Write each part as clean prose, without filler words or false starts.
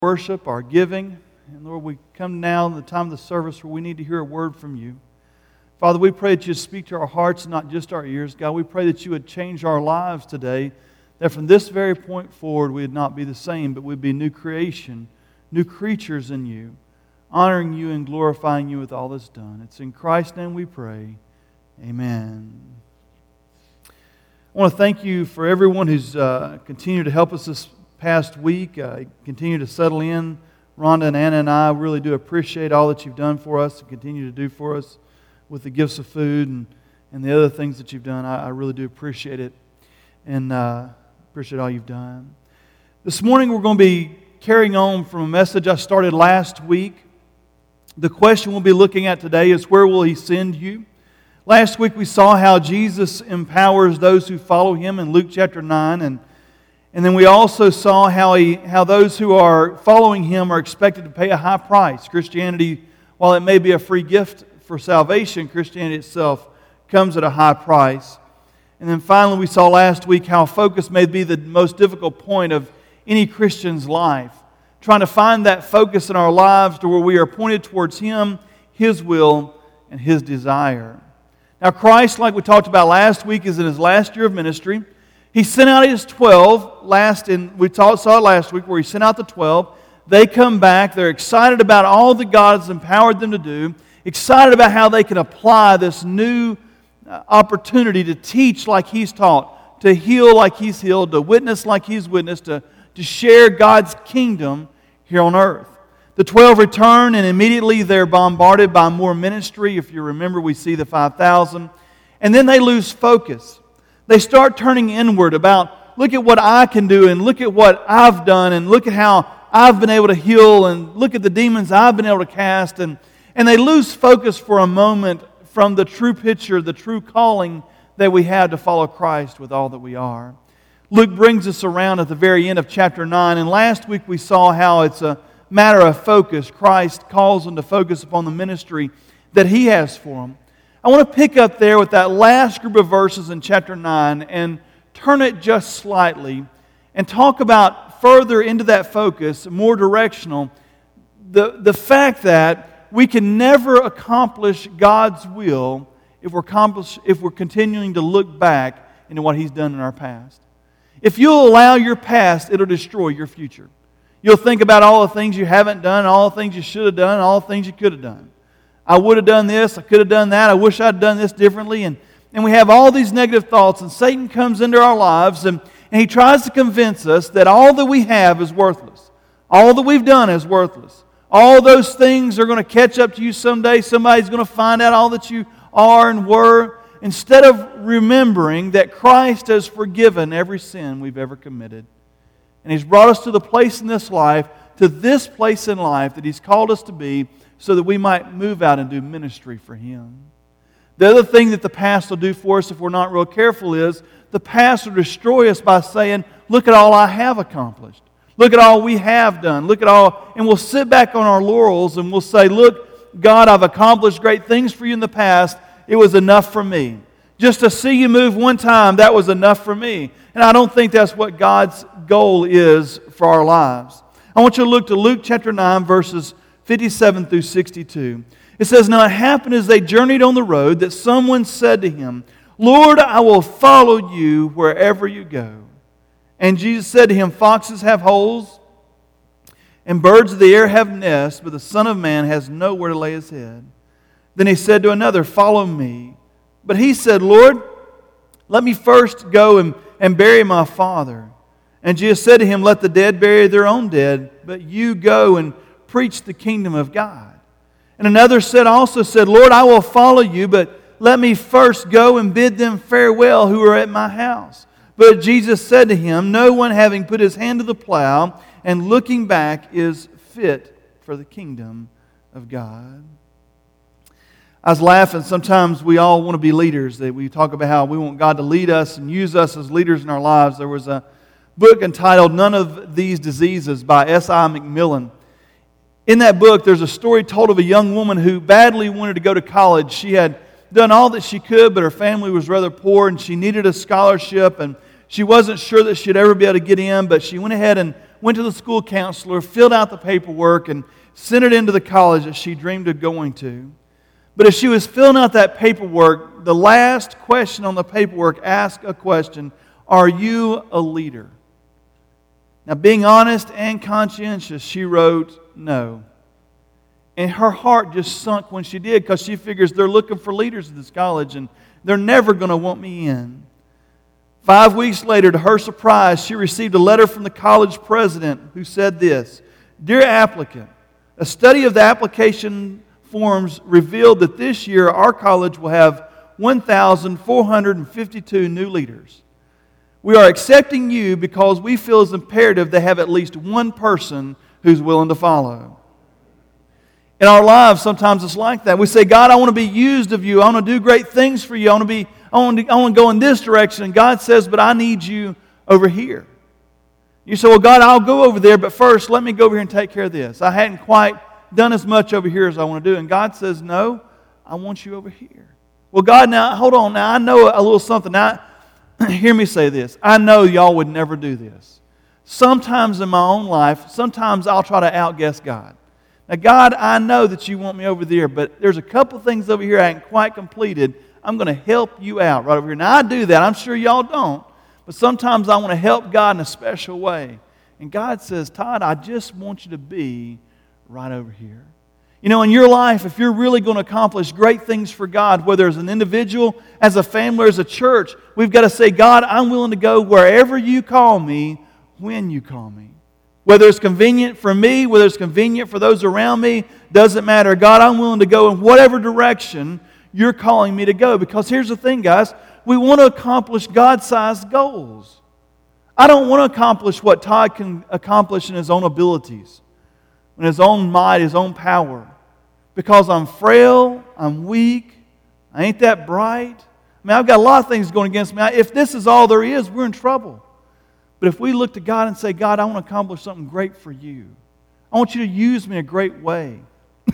worship, our giving. And Lord, we come now in the time of the service where we need to hear a word from you. Father, we pray that you speak to our hearts, not just our ears. God, we pray that you would change our lives today, that from this very point forward we would not be the same, but we'd be new creation, new creatures in you, honoring you and glorifying you with all that's done. It's in Christ's name we pray. Amen. I want to thank you for everyone who's continued to help us this past week, continue to settle in. Rhonda and Anna and I really do appreciate all that you've done for us and continue to do for us with the gifts of food and the other things that you've done. I really do appreciate it and appreciate all you've done. This morning we're going to be carrying on from a message I started last week. The question we'll be looking at today is, where will He send you? Last week we saw how Jesus empowers those who follow Him in Luke chapter 9, and then we also saw how those who are following Him are expected to pay a high price. Christianity, while it may be a free gift for salvation, Christianity itself comes at a high price. And then finally we saw last week how focus may be the most difficult point of any Christian's life. Trying to find that focus in our lives to where we are pointed towards Him, His will, and His desire. Now Christ, like we talked about last week, is in His last year of ministry. He sent out His 12, saw it last week where He sent out the 12. They come back, they're excited about all that God has empowered them to do, excited about how they can apply this new opportunity to teach like He's taught, to heal like He's healed, to witness like He's witnessed, to share God's kingdom here on earth. The 12 return, and immediately they're bombarded by more ministry. If you remember, we see the 5,000. And then they lose focus. They start turning inward about, look at what I can do, and look at what I've done, and look at how I've been able to heal, and look at the demons I've been able to cast. And they lose focus for a moment from the true picture, the true calling that we have to follow Christ with all that we are. Luke brings us around at the very end of chapter 9, and last week we saw how it's a matter of focus. Christ calls them to focus upon the ministry that He has for them. I want to pick up there with that last group of verses in chapter 9 and turn it just slightly and talk about further into that focus, more directional, the fact that we can never accomplish God's will if we're continuing to look back into what He's done in our past. If you'll allow your past, it'll destroy your future. You'll think about all the things you haven't done, all the things you should have done, all the things you could have done. I would have done this, I could have done that, I wish I'd done this differently. And we have all these negative thoughts, and Satan comes into our lives and he tries to convince us that all that we have is worthless. All that we've done is worthless. All those things are going to catch up to you someday. Somebody's going to find out all that you are and were. Instead of remembering that Christ has forgiven every sin we've ever committed. And He's brought us to the place in this life, to this place in life that He's called us to be, so that we might move out and do ministry for Him. The other thing that the past will do for us if we're not real careful is, the past will destroy us by saying, look at all I have accomplished. Look at all we have done. Look at all, and we'll sit back on our laurels and we'll say, look, God, I've accomplished great things for You in the past. It was enough for me. Just to see You move one time, that was enough for me. And I don't think that's what God's goal is for our lives. I want you to look to Luke chapter 9, verses 57 through 62. It says, now it happened as they journeyed on the road that someone said to Him, Lord, I will follow You wherever You go. And Jesus said to him, foxes have holes, and birds of the air have nests, but the Son of Man has nowhere to lay His head. Then He said to another, follow Me. But he said, Lord, let me first go and bury my father. And Jesus said to him, let the dead bury their own dead, but you go and preach the kingdom of God. And another also said, Lord, I will follow You, but let me first go and bid them farewell who are at my house. But Jesus said to him, no one having put his hand to the plow and looking back is fit for the kingdom of God. I was laughing. Sometimes we all want to be leaders. That we talk about how we want God to lead us and use us as leaders in our lives. There was a book entitled None of These Diseases by S.I. McMillan. In that book, there's a story told of a young woman who badly wanted to go to college. She had done all that she could, but her family was rather poor, and she needed a scholarship, and she wasn't sure that she'd ever be able to get in, but she went ahead and went to the school counselor, filled out the paperwork, and sent it into the college that she dreamed of going to. But as she was filling out that paperwork, the last question on the paperwork asked a question, are you a leader? Now, being honest and conscientious, she wrote no. And her heart just sunk when she did, because she figures they're looking for leaders at this college and they're never going to want me in. 5 weeks later, to her surprise, she received a letter from the college president who said this, Dear applicant, a study of the application forms revealed that this year our college will have 1,452 new leaders. We are accepting you because we feel it's imperative they have at least one person who's willing to follow. In our lives, sometimes it's like that. We say, God, I want to be used of you. I want to do great things for you. I want to go in this direction. And God says, but I need you over here. You say, well, God, I'll go over there, but first let me go over here and take care of this. I hadn't quite done as much over here as I want to do. And God says, no, I want you over here. Well, God, now, hold on. Now, I know a little something. Now, hear me say this. I know y'all would never do this. Sometimes in my own life, sometimes I'll try to outguess God. Now, God, I know that you want me over there, but there's a couple things over here I haven't quite completed. I'm going to help you out right over here. Now, I do that. I'm sure y'all don't. But sometimes I want to help God in a special way. And God says, Todd, I just want you to be right over here. You know, in your life, if you're really going to accomplish great things for God, whether as an individual, as a family, or as a church, we've got to say, God, I'm willing to go wherever you call me, when you call me. Whether it's convenient for me, whether it's convenient for those around me, doesn't matter. God, I'm willing to go in whatever direction you're calling me to go. Because here's the thing, guys. We want to accomplish God-sized goals. I don't want to accomplish what Todd can accomplish in his own abilities, in his own might, his own power. Because I'm frail, I'm weak, I ain't that bright. I mean, I've got a lot of things going against me. If this is all there is, we're in trouble. But if we look to God and say, God, I want to accomplish something great for you. I want you to use me in a great way.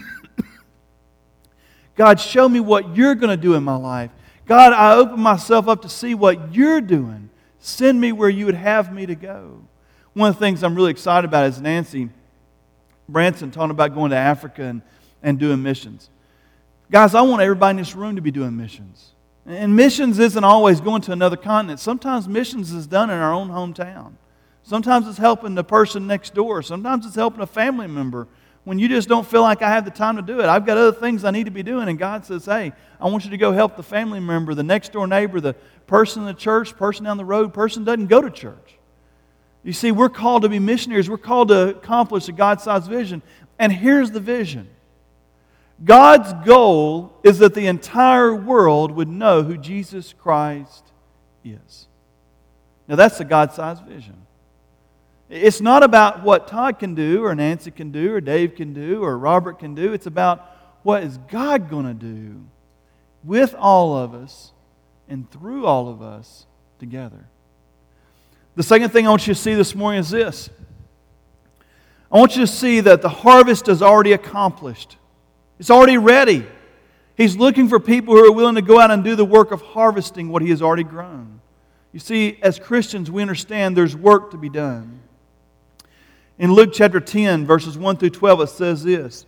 God, show me what you're going to do in my life. God, I open myself up to see what you're doing. Send me where you would have me to go. One of the things I'm really excited about is Nancy Branson talking about going to Africa and doing missions. Guys, I want everybody in this room to be doing missions. And missions isn't always going to another continent. Sometimes missions is done in our own hometown. Sometimes it's helping the person next door. Sometimes it's helping a family member when you just don't feel like I have the time to do it. I've got other things I need to be doing. And God says, hey, I want you to go help the family member, the next door neighbor, the person in the church, person down the road, person doesn't go to church. You see, we're called to be missionaries. We're called to accomplish a God-sized vision. And here's the vision. God's goal is that the entire world would know who Jesus Christ is. Now that's a God-sized vision. It's not about what Todd can do, or Nancy can do, or Dave can do, or Robert can do. It's about what is God going to do with all of us and through all of us together. The second thing I want you to see this morning is this. I want you to see that the harvest is already accomplished. It's already ready. He's looking for people who are willing to go out and do the work of harvesting what He has already grown. You see, as Christians, we understand there's work to be done. In Luke chapter 10, verses 1 through 12, it says this.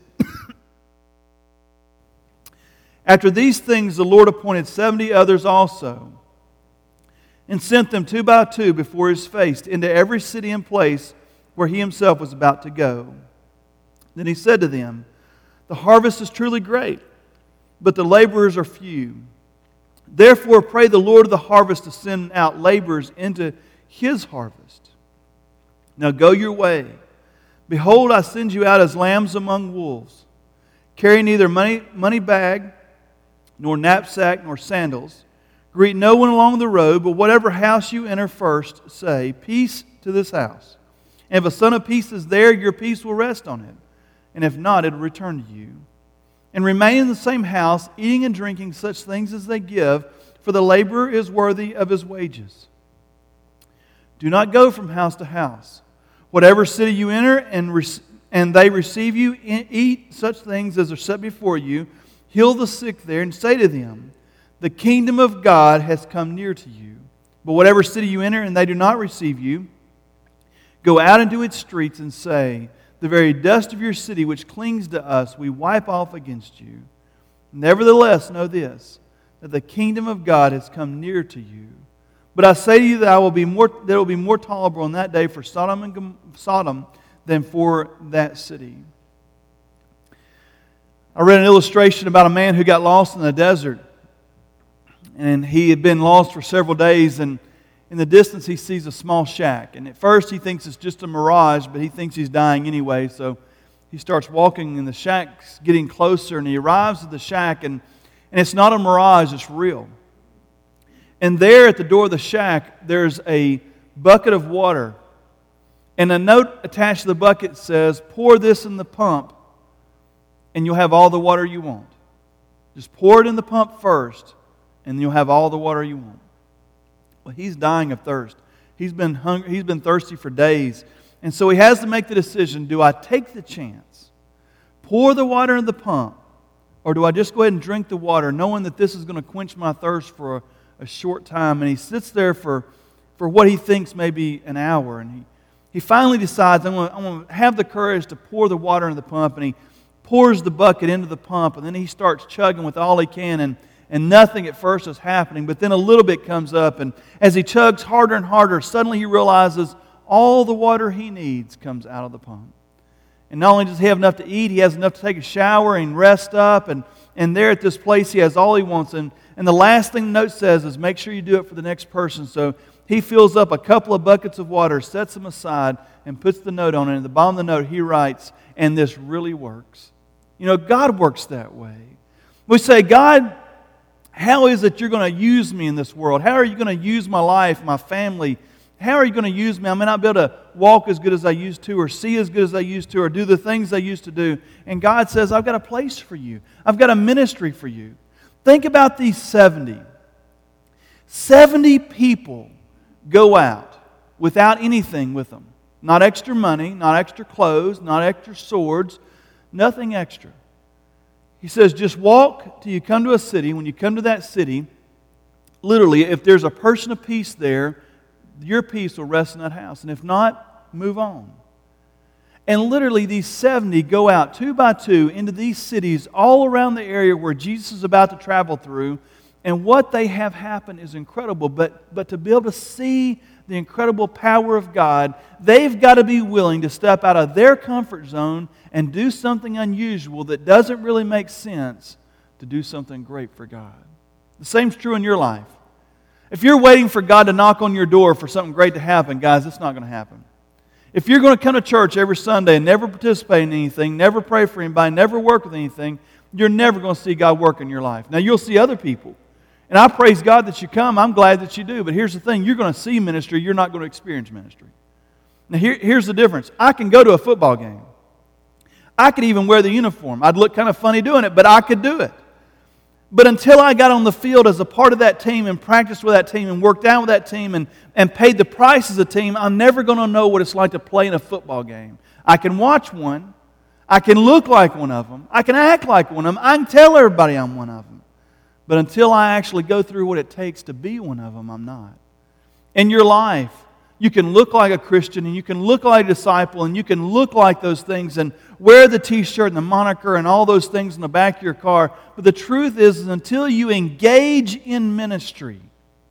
After these things, the Lord appointed 70 others also, and sent them 2 by 2 before His face into every city and place where He Himself was about to go. Then He said to them, the harvest is truly great, but the laborers are few. Therefore, pray the Lord of the harvest to send out laborers into His harvest. Now go your way. Behold, I send you out as lambs among wolves. Carry neither money bag, nor knapsack, nor sandals. Greet no one along the road, but whatever house you enter first, say, peace to this house. And if a son of peace is there, your peace will rest on it. And if not, it will return to you. And remain in the same house, eating and drinking such things as they give, for the laborer is worthy of his wages. Do not go from house to house. Whatever city you enter and they receive you, eat such things as are set before you, heal the sick there, and say to them, the kingdom of God has come near to you. But whatever city you enter and they do not receive you, Go out into its streets and say, the very dust of your city which clings to us, we wipe off against you. Nevertheless, know this, that the kingdom of God has come near to you. But I say to you that it will be more tolerable in that day for Sodom than for that city. I read an illustration about a man who got lost in the desert. And he had been lost for several days, and in the distance he sees a small shack. And at first he thinks it's just a mirage, but he thinks he's dying anyway. So he starts walking, and the shack's getting closer, and he arrives at the shack, and it's not a mirage, it's real. And there at the door of the shack, there's a bucket of water. And a note attached to the bucket says, pour this in the pump, and you'll have all the water you want. Just pour it in the pump first, and you'll have all the water you want. Well, he's dying of thirst. He's been hungry. He's been thirsty for days. And so he has to make the decision, do I take the chance, pour the water in the pump, or do I just go ahead and drink the water, knowing that this is going to quench my thirst for a short time? And he sits there for what he thinks may be an hour. And he finally decides, I'm going to have the courage to pour the water in the pump. And he pours the bucket into the pump, and then he starts chugging with all he can, and nothing at first is happening, but then a little bit comes up, and as he chugs harder and harder, suddenly he realizes all the water he needs comes out of the pump. And not only does he have enough to eat, he has enough to take a shower and rest up, and there at this place he has all he wants. And the last thing the note says is make sure you do it for the next person. So he fills up a couple of buckets of water, sets them aside, and puts the note on it. And at the bottom of the note he writes, and this really works. You know, God works that way. We say, God, how is it you're going to use me in this world? How are you going to use my life, my family? How are you going to use me? I may not be able to walk as good as I used to, or see as good as I used to, or do the things I used to do. And God says, I've got a place for you. I've got a ministry for you. Think about these 70. 70 people go out without anything with them. Not extra money, not extra clothes, not extra swords, nothing extra. He says, just walk till you come to a city. When you come to that city, literally, if there's a person of peace there, your peace will rest in that house. And if not, move on. And literally, these 70 go out 2 by 2 into these cities all around the area where Jesus is about to travel through. And what they have happen is incredible. But to be able to see the incredible power of God, they've got to be willing to step out of their comfort zone and do something unusual that doesn't really make sense to do something great for God. The same's true in your life. If you're waiting for God to knock on your door for something great to happen, guys, it's not going to happen. If you're going to come to church every Sunday and never participate in anything, never pray for anybody, never work with anything, you're never going to see God work in your life. Now, you'll see other people. And I praise God that you come. I'm glad that you do. But here's the thing. You're going to see ministry. You're not going to experience ministry. Now, here's the difference. I can go to a football game. I could even wear the uniform. I'd look kind of funny doing it, but I could do it. But until I got on the field as a part of that team and practiced with that team and worked out with that team and paid the price as a team, I'm never going to know what it's like to play in a football game. I can watch one. I can look like one of them. I can act like one of them. I can tell everybody I'm one of them. But until I actually go through what it takes to be one of them, I'm not. In your life, you can look like a Christian, and you can look like a disciple, and you can look like those things, and wear the t-shirt and the moniker and all those things in the back of your car. But the truth is until you engage in ministry,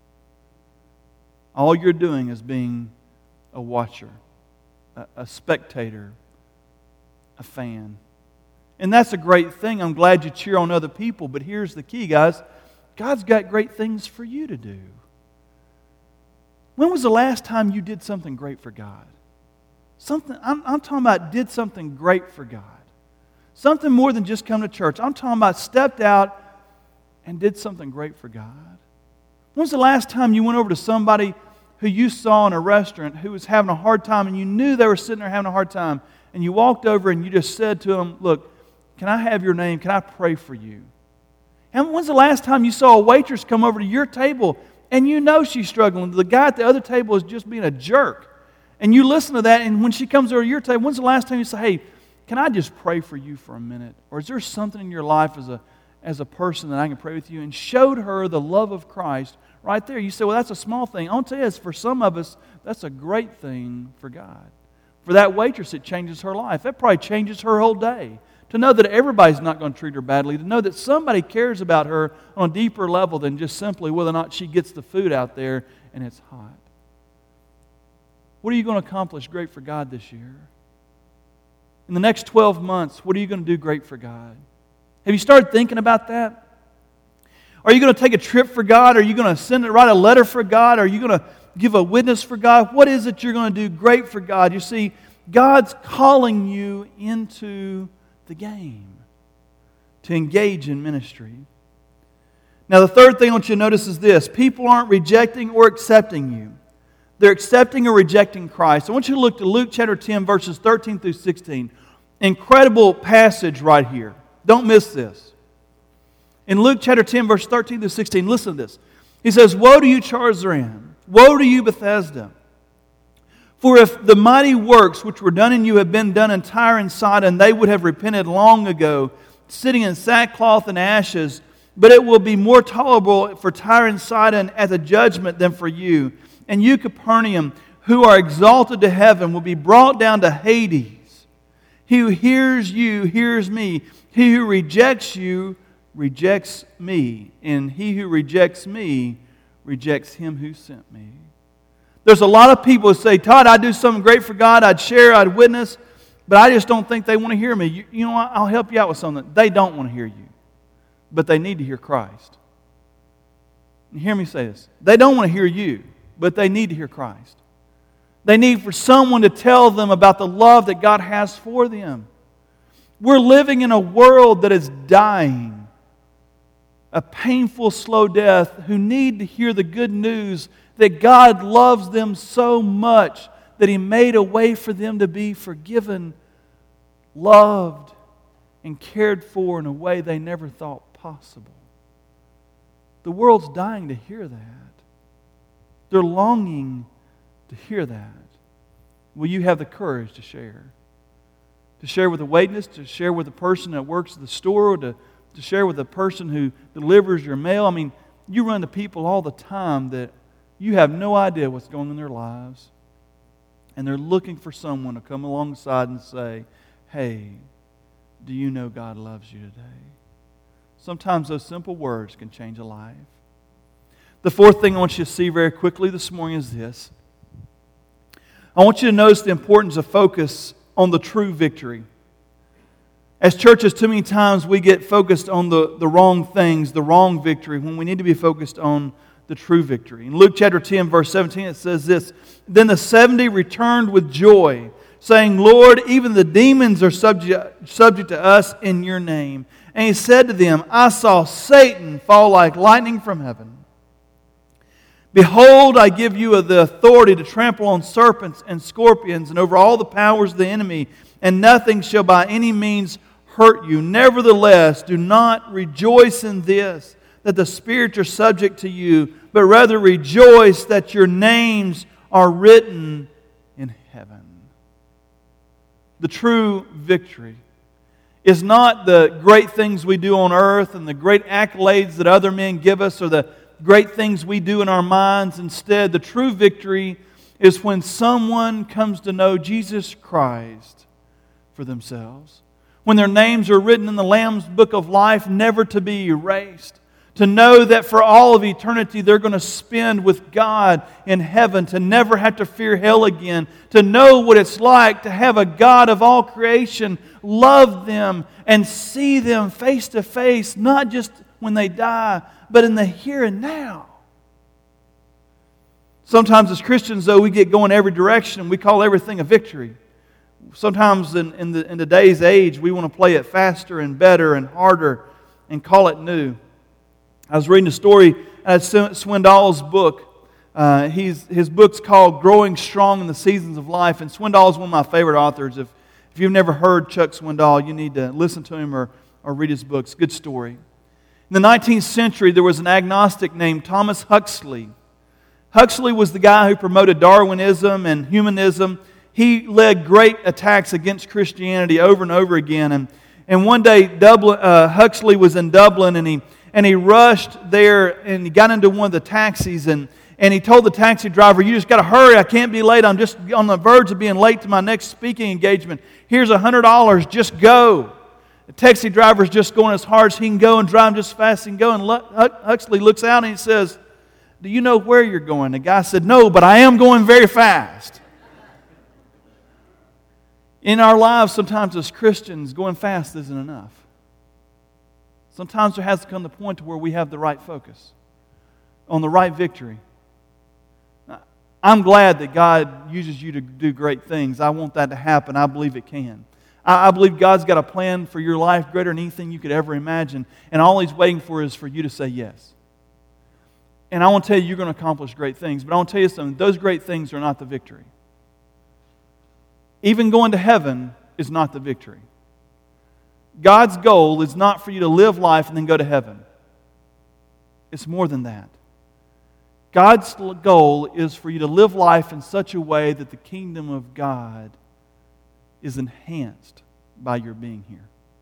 all you're doing is being a watcher, a spectator, a fan. And that's a great thing. I'm glad you cheer on other people. But here's the key, guys. God's got great things for you to do. When was the last time you did something great for God? I'm talking about did something great for God. Something more than just come to church. I'm talking about stepped out and did something great for God. When was the last time you went over to somebody who you saw in a restaurant who was having a hard time, and you knew they were sitting there having a hard time, and you walked over and you just said to them, look, can I have your name? Can I pray for you? And when's the last time you saw a waitress come over to your table and you know she's struggling? The guy at the other table is just being a jerk. And you listen to that, and when she comes over to your table, when's the last time you say, hey, can I just pray for you for a minute? Or is there something in your life as a person that I can pray with you? And showed her the love of Christ right there. You say, well, that's a small thing. I'll tell you, for some of us, that's a great thing for God. For that waitress, it changes her life. That probably changes her whole day. To know that everybody's not going to treat her badly. To know that somebody cares about her on a deeper level than just simply whether or not she gets the food out there and it's hot. What are you going to accomplish great for God this year? In the next 12 months, what are you going to do great for God? Have you started thinking about that? Are you going to take a trip for God? Are you going to write a letter for God? Are you going to give a witness for God? What is it you're going to do great for God? You see, God's calling you into the game to engage in ministry. Now, the third thing I want you to notice is this. People aren't rejecting or accepting you. They're accepting or rejecting Christ. I want you to look to Luke chapter 10, verses 13 through 16. Incredible passage right here. Don't miss this. In Luke chapter 10, verse 13 through 16, listen to this. He says, "Woe to you, Chorazin! Woe to you, Bethesda! For if the mighty works which were done in you had been done in Tyre and Sidon, they would have repented long ago, sitting in sackcloth and ashes. But it will be more tolerable for Tyre and Sidon at the judgment than for you. And you, Capernaum, who are exalted to heaven, will be brought down to Hades. He who hears you hears me. He who rejects you rejects me. And he who rejects me rejects him who sent me." There's a lot of people who say, "Todd, I'd do something great for God. I'd share, I'd witness, but I just don't think they want to hear me." You know what? I'll help you out with something. They don't want to hear you, but they need to hear Christ. And hear me say this. They don't want to hear you, but they need to hear Christ. They need for someone to tell them about the love that God has for them. We're living in a world that is dying, a painful, slow death, who need to hear the good news that God loves them so much that He made a way for them to be forgiven, loved, and cared for in a way they never thought possible. The world's dying to hear that. They're longing to hear that. Will you have the courage to share? To share with a witness, to share with the person that works at the store, to share with the person who delivers your mail. I mean, you run into people all the time that you have no idea what's going on in their lives. And they're looking for someone to come alongside and say, "Hey, do you know God loves you today?" Sometimes those simple words can change a life. The fourth thing I want you to see very quickly this morning is this. I want you to notice the importance of focus on the true victory. As churches, too many times we get focused on the wrong things, the wrong victory, when we need to be focused on the true victory. In Luke chapter 10, verse 17, it says this, "Then the 70 returned with joy, saying, 'Lord, even the demons are subject to us in your name.' And He said to them, 'I saw Satan fall like lightning from heaven. Behold, I give you the authority to trample on serpents and scorpions and over all the powers of the enemy, and nothing shall by any means hurt you. Nevertheless, do not rejoice in this, that the spirits are subject to you, but rather rejoice that your names are written in heaven.'" The true victory is not the great things we do on earth and the great accolades that other men give us or the great things we do in our minds. Instead, the true victory is when someone comes to know Jesus Christ for themselves. When their names are written in the Lamb's Book of Life, never to be erased. To know that for all of eternity they're going to spend with God in heaven. To never have to fear hell again. To know what it's like to have a God of all creation love them and see them face to face, not just when they die, but in the here and now. Sometimes as Christians, though, we get going every direction. We call everything a victory. Sometimes in today's age, we want to play it faster and better and harder and call it new. I was reading a story out of Swindoll's book. His book's called Growing Strong in the Seasons of Life. And Swindoll is one of my favorite authors. If you've never heard Chuck Swindoll, you need to listen to him or read his books. Good story. In the 19th century, there was an agnostic named Thomas Huxley. Huxley was the guy who promoted Darwinism and humanism. He led great attacks against Christianity over and over again. And one day, Huxley was in Dublin, and he rushed there, and he got into one of the taxis, and And he told the taxi driver, you just got to hurry. I can't be late. I'm just on the verge of being late to my next speaking engagement. Here's $100. Just go. The taxi driver's just going as hard as he can go and drive just as fast as he can go. And Huxley looks out and he says, do you know where you're going? The guy said, no, but I am going very fast. In our lives, sometimes as Christians, going fast isn't enough. Sometimes there has to come the point to where we have the right focus on the right victory. I'm glad that God uses you to do great things. I want that to happen. I believe it can. I believe God's got a plan for your life greater than anything you could ever imagine. And all He's waiting for is for you to say yes. And I want to tell you, you're going to accomplish great things. But I want to tell you something. Those great things are not the victory. Even going to heaven is not the victory. God's goal is not for you to live life and then go to heaven. It's more than that. God's goal is for you to live life in such a way that the kingdom of God is enhanced by your being here.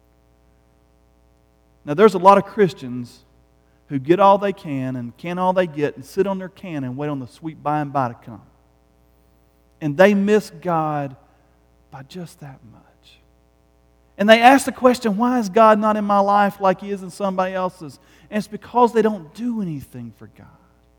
Now, there's a lot of Christians who get all they can and can all they get and sit on their can and wait on the sweet by and by to come. And they miss God by just that much. And they ask the question, why is God not in my life like He is in somebody else's? And it's because they don't do anything for God.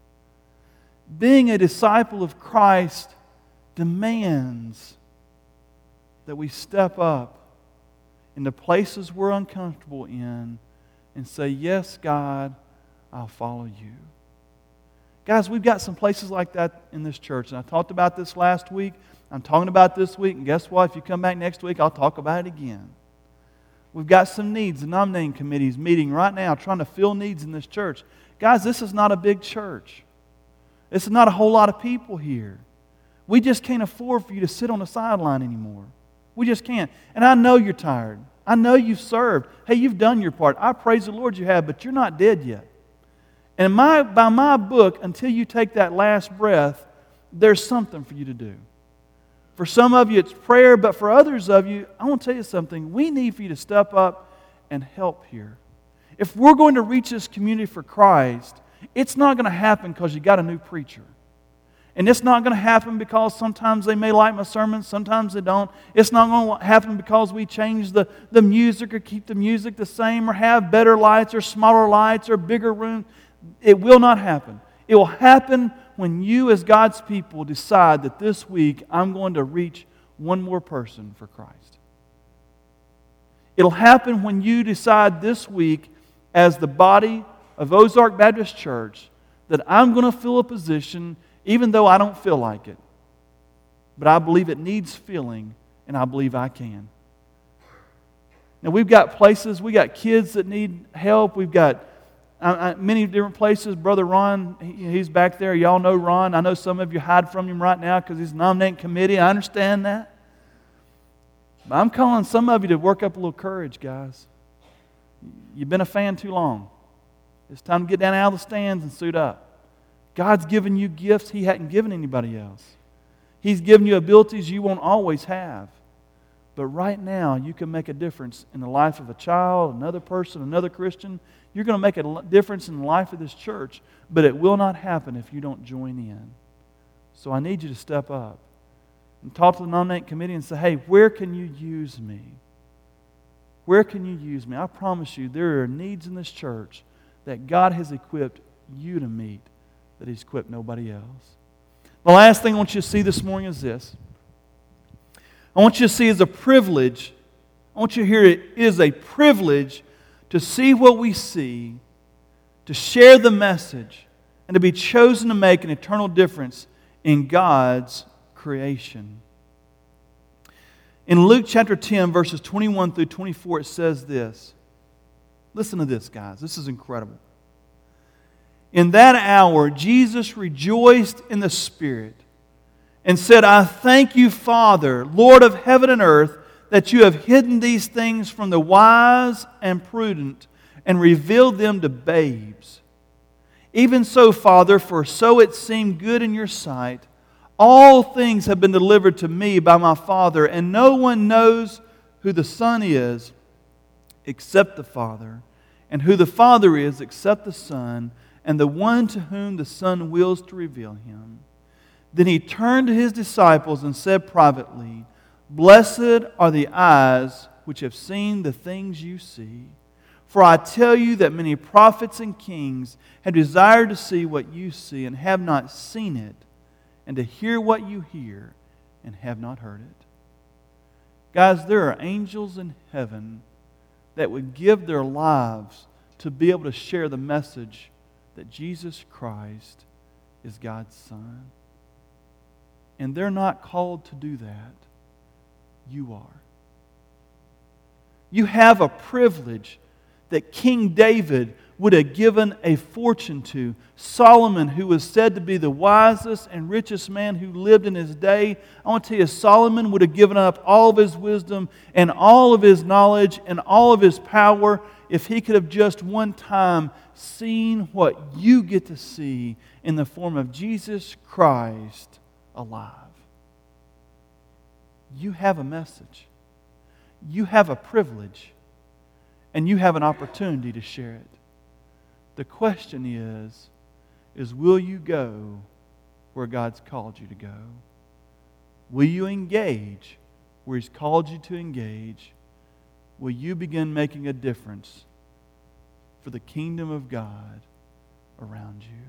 Being a disciple of Christ demands that we step up into places we're uncomfortable in and say, yes, God, I'll follow you. Guys, we've got some places like that in this church. And I talked about this last week. I'm talking about this week. And guess what? If you come back next week, I'll talk about it again. We've got some needs. The nominating committee is meeting right now trying to fill needs in this church. Guys, this is not a big church. This is not a whole lot of people here. We just can't afford for you to sit on the sideline anymore. We just can't. And I know you're tired. I know you've served. Hey, you've done your part. I praise the Lord you have, but you're not dead yet. And by my book, until you take that last breath, there's something for you to do. For some of you, it's prayer, but for others of you, I want to tell you something. We need for you to step up and help here. If we're going to reach this community for Christ, it's not going to happen because you got a new preacher. And it's not going to happen because sometimes they may like my sermons, sometimes they don't. It's not going to happen because we change the music or keep the music the same or have better lights or smaller lights or bigger rooms. It will not happen. It will happen when you as God's people decide that this week I'm going to reach one more person for Christ. It'll happen when you decide this week as the body of Ozark Baptist Church that I'm going to fill a position even though I don't feel like it. But I believe it needs filling, and I believe I can. Now we've got places, we got kids that need help. We've got many different places. Brother Ron, he's back there. Y'all know Ron. I know some of you hide from him right now because he's nominating committee. I understand that. But I'm calling some of you to work up a little courage, guys. You've been a fan too long. It's time to get down out of the stands and suit up. God's given you gifts He hadn't given anybody else. He's given you abilities you won't always have. But right now, you can make a difference in the life of a child, another person, another Christian. You're going to make a difference in the life of this church, but it will not happen if you don't join in. So I need you to step up and talk to the nominating committee and say, hey, where can you use me? Where can you use me? I promise you, there are needs in this church that God has equipped you to meet that He's equipped nobody else. The last thing I want you to see this morning is this. I want you to see as a privilege, I want you to hear it is a privilege to see what we see, to share the message, and to be chosen to make an eternal difference in God's creation. In Luke chapter 10, verses 21 through 24, it says this. Listen to this, guys. This is incredible. In that hour, Jesus rejoiced in the Spirit and said, I thank you, Father, Lord of heaven and earth, that you have hidden these things from the wise and prudent and revealed them to babes. Even so, Father, for so it seemed good in your sight. All things have been delivered to me by my Father, and no one knows who the Son is except the Father, and who the Father is except the Son, and the one to whom the Son wills to reveal Him." Then He turned to His disciples and said privately, "Blessed are the eyes which have seen the things you see. For I tell you that many prophets and kings have desired to see what you see and have not seen it, and to hear what you hear and have not heard it." Guys, there are angels in heaven that would give their lives to be able to share the message that Jesus Christ is God's Son. And they're not called to do that. You are. You have a privilege that King David would have given a fortune to. Solomon, who was said to be the wisest and richest man who lived in his day, I want to tell you, Solomon would have given up all of his wisdom and all of his knowledge and all of his power if he could have just one time seen what you get to see in the form of Jesus Christ alive. You have a message. You have a privilege. And you have an opportunity to share it. The question is will you go where God's called you to go? Will you engage where He's called you to engage? Will you begin making a difference for the kingdom of God around you?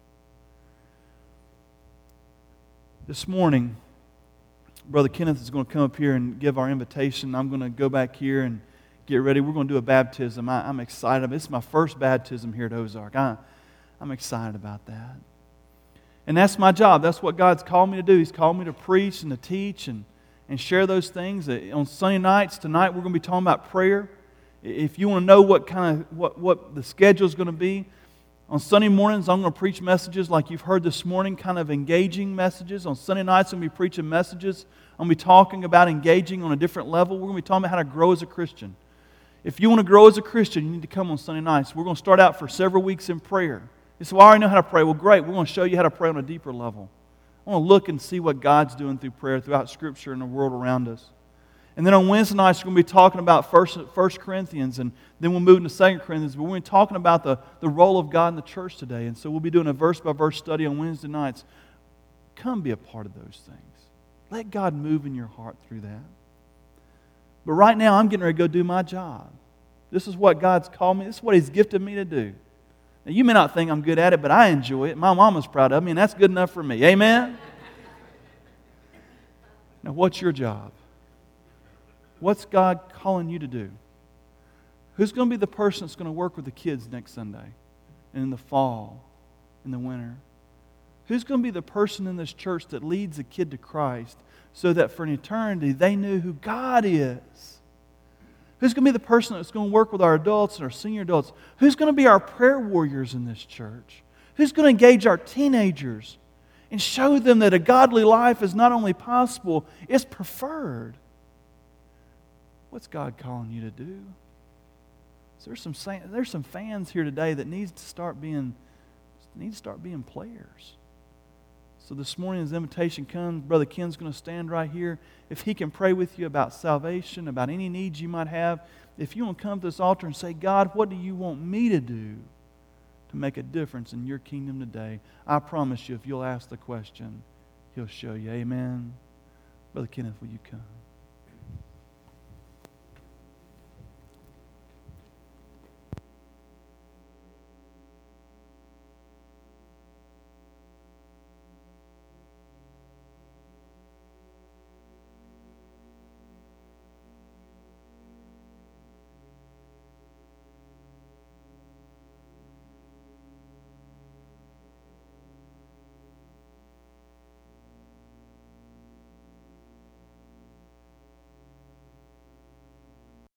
This morning, Brother Kenneth is going to come up here and give our invitation. I'm going to go back here and get ready. We're going to do a baptism. I'm excited. This is my first baptism here at Ozark. I'm excited about that. And that's my job. That's what God's called me to do. He's called me to preach and to teach and share those things. On Sunday nights, tonight, we're going to be talking about prayer. If you want to know what the schedule is going to be, on Sunday mornings, I'm going to preach messages like you've heard this morning, kind of engaging messages. On Sunday nights, I'm going to be preaching messages. I'm going to be talking about engaging on a different level. We're going to be talking about how to grow as a Christian. If you want to grow as a Christian, you need to come on Sunday nights. We're going to start out for several weeks in prayer. You say, "Well, I already know how to pray." Well, great. We're going to show you how to pray on a deeper level. I want to look and see what God's doing through prayer throughout Scripture and the world around us. And then on Wednesday nights, we're going to be talking about 1 Corinthians, and then we'll move into 2 Corinthians. But we're going to be talking about the role of God in the church today. And so we'll be doing a verse-by-verse study on Wednesday nights. Come be a part of those things. Let God move in your heart through that. But right now, I'm getting ready to go do my job. This is what God's called me. This is what He's gifted me to do. Now, you may not think I'm good at it, but I enjoy it. My mama's proud of me, and that's good enough for me. Amen? Now, what's your job? What's God calling you to do? Who's going to be the person that's going to work with the kids next Sunday and in the fall, in the winter? Who's going to be the person in this church that leads a kid to Christ so that for an eternity they knew who God is? Who's going to be the person that's going to work with our adults and our senior adults? Who's going to be our prayer warriors in this church? Who's going to engage our teenagers and show them that a godly life is not only possible, it's preferred? What's God calling you to do? So there's some fans here today that need to start being players. So this morning as the invitation comes, Brother Ken's going to stand right here. If he can pray with you about salvation, about any needs you might have, if you want to come to this altar and say, "God, what do you want me to do to make a difference in your kingdom today?" I promise you, if you'll ask the question, He'll show you. Amen. Brother Kenneth, will you come?